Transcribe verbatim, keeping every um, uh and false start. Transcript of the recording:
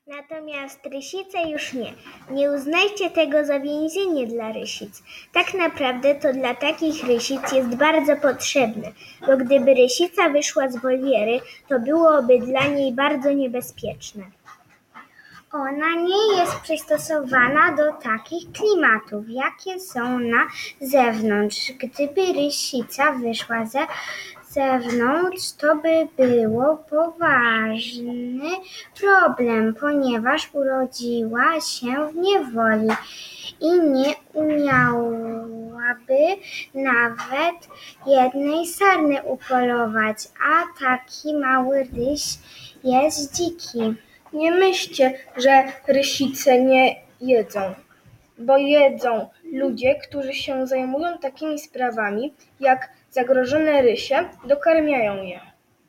Natomiast rysice już nie. Nie uznajcie tego za więzienie dla rysic. Tak naprawdę to dla takich rysic jest bardzo potrzebne, bo gdyby rysica wyszła z woliery, to byłoby dla niej bardzo niebezpieczne. Ona nie jest przystosowana do takich klimatów, jakie są na zewnątrz. Gdyby rysica wyszła ze zewnątrz, to by było poważny problem, ponieważ urodziła się w niewoli i nie umiałaby nawet jednej sarny upolować, a taki mały ryś jest dziki. Nie myślcie, że rysice nie jedzą, bo jedzą ludzie, którzy się zajmują takimi sprawami jak zagrożone rysie, dokarmiają je.